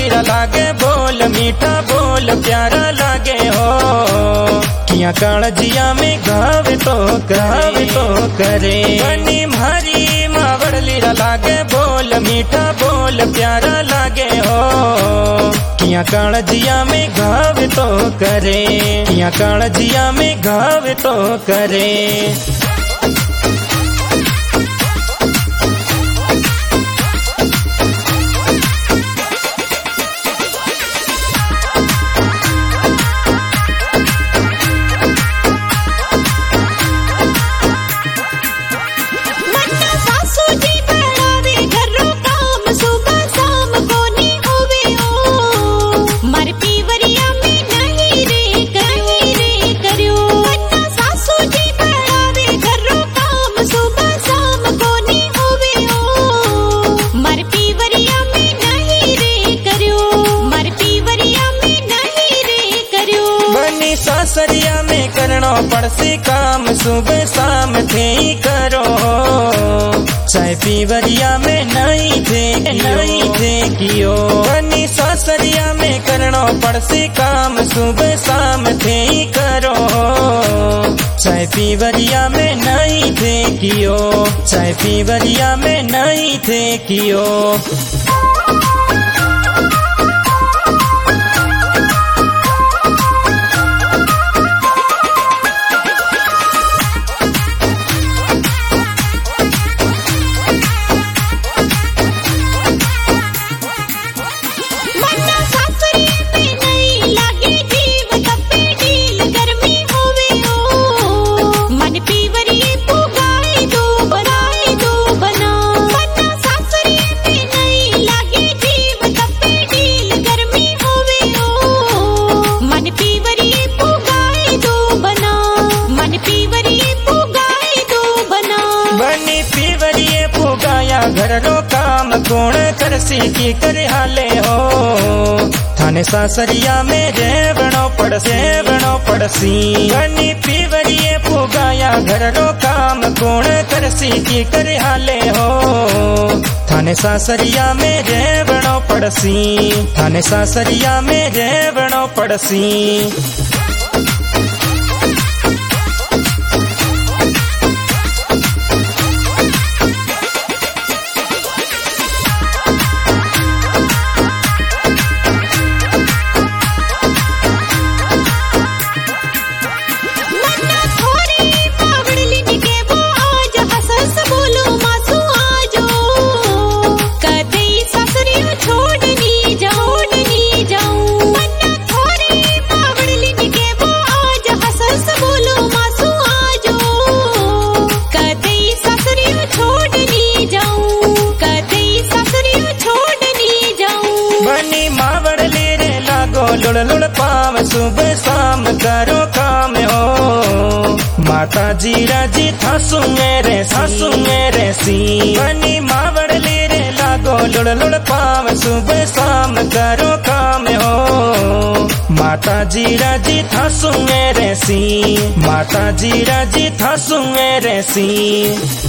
Lira लागे बोल मीठा बोल प्यारा लागे हो। किया कालजिया में गावे तो करे बनी मारी मावड़ लीरा लागे बोल मीठा बोल प्यारा लागे हो। किया कालजिया में गावे तो करे, किया कालजिया में गावे तो करे। सासरिया में करनो पड़सी काम सुबह शाम थे ही करो। चाय पीवरिया में नहीं थे कियो। बनी सासरिया में करनो पड़सी काम सुबह शाम थे ही करो। चाय पीवरिया में नहीं थे कियो, चाय पीवरिया में नहीं थे कियो। घर रो काम कौन करसी की करे हाले हो। थाने सासरिया में रेवणो पड़सी बनी पीवरिए पुगाया। घर रो काम कौन करसी की करे हाले हो। थाने सासरिया में रेवणो पड़सी, थाने सासरिया में रेवणो पड़सी। लुड़ लुड़ पाव सुबह शाम करो काम हो। माता जीरा जी थासु मेरे सी बनी मावड़ लीरे लागो। लुड़ लुड़ पाव सुबह शाम करो काम हो। माता जीरा जी थासु मेरे सी, माता जीरा जी थासु मेरे सी।